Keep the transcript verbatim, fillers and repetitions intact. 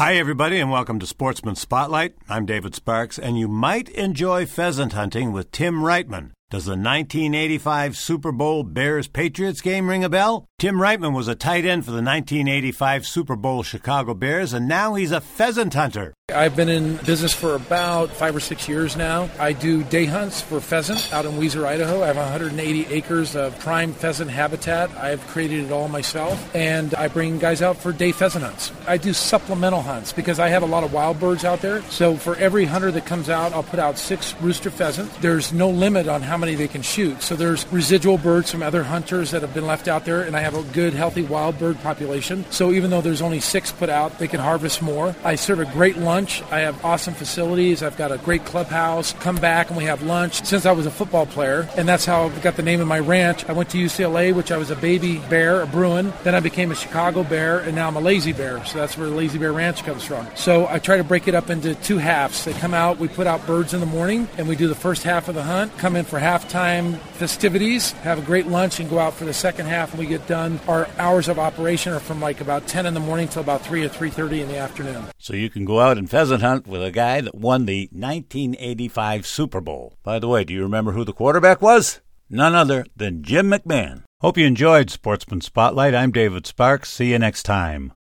Hi, everybody, and welcome to Sportsman Spotlight. I'm David Sparks, and you might enjoy pheasant hunting with Tim Reitman. Does the nineteen eighty-five Super Bowl Bears-Patriots game ring a bell? Tim Reitman was a tight end for the nineteen eighty-five Super Bowl Chicago Bears, and now he's a pheasant hunter. I've been in business for about five or six years now. I do day hunts for pheasant out in Weiser, Idaho. I have one hundred eighty acres of prime pheasant habitat. I've created it all myself, and I bring guys out for day pheasant hunts. I do supplemental hunts because I have a lot of wild birds out there. So for every hunter that comes out, I'll put out six rooster pheasants. There's no limit on how many they can shoot. So there's residual birds from other hunters that have been left out there, and I have a good, healthy wild bird population. So even though there's only six put out, they can harvest more. I serve a great lunch. I have awesome facilities. I've got a great clubhouse. Come back and we have lunch. Since I was a football player, and that's how I got the name of my ranch. I went to U C L A, which I was a baby bear, a Bruin. Then I became a Chicago Bear, and now I'm a Lazy Bear. So that's where the Lazy Bear Ranch comes from. So I try to break it up into two halves. They come out, we put out birds in the morning, and we do the first half of the hunt, come in for halftime festivities, have a great lunch, and go out for the second half, and we get done. Our hours of operation are from like about ten in the morning till about three or three thirty in the afternoon. So you can go out and pheasant hunt with a guy that won the nineteen eighty-five Super Bowl. By the way, do you remember who the quarterback was? None other than Jim McMahon. Hope you enjoyed Sportsman Spotlight. I'm David Sparks. See you next time.